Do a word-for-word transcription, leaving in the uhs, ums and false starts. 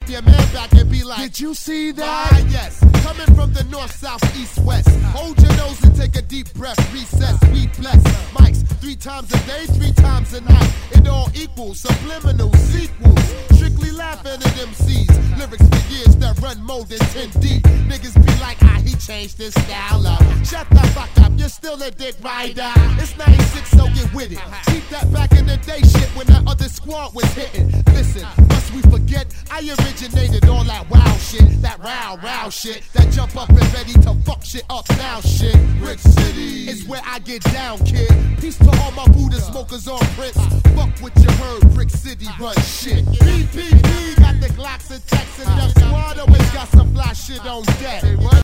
your man back and be like, did you see that? Ah, yes. Coming from the north, south, east, west. Hold your nose and take a deep breath. Recess, we bless. Mics three times a day, three times a night. It all equals subliminal sequels. Strictly laughing at M Cs. Lyrics for years that run more than ten deep. Niggas be like, ah, he changed his style up. Shut the fuck up, you're still a dick rider. It's ninety-six, so get with it. Keep that back in the day shit when that other squad was hitting. Listen, must we forget? I originated all that wow shit, that row, row shit, that jump up and ready to fuck shit up now shit. Brick City is where I get down, kid. Peace to all my Buddha smokers on Prince. Fuck what you heard, Brick City run shit. B P P got the Glocks and Texas, and the squad always got some fly shit on deck.